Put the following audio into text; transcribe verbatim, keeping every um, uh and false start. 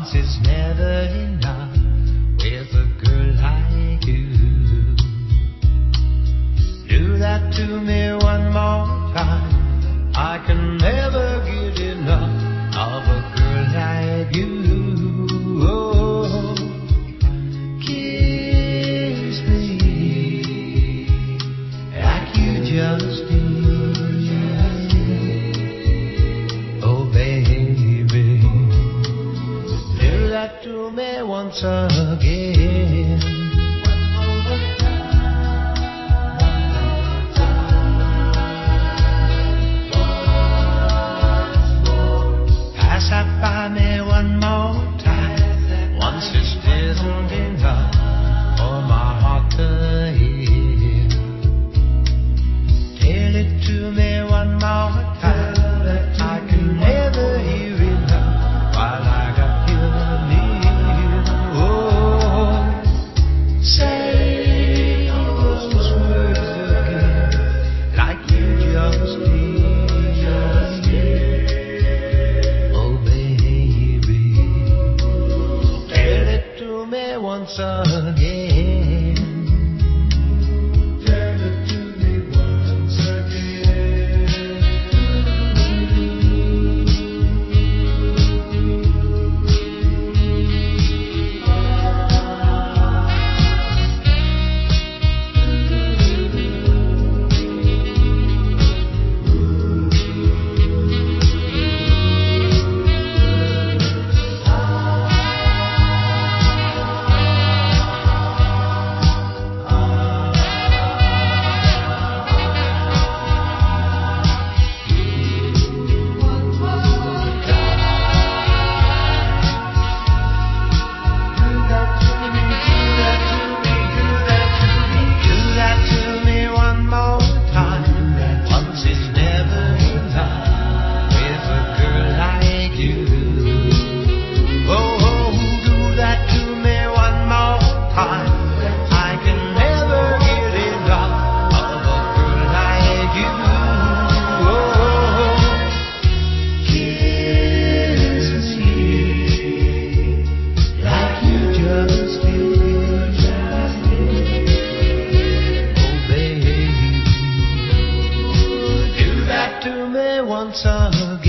once is never enough with a girl like you. Do that to me one more time. I can never get enough of a girl like you. Oh, kiss me like you just did. Oh, baby, do that to me once again. Pass that by me one more time. Once just isn't enough for my heart to hear. Tell it to me one more time. I can never hear enough while I got you near. Oh, say those words again, like you just did. Oh, baby, tell it to me once again. Tell it to me once again. Once again.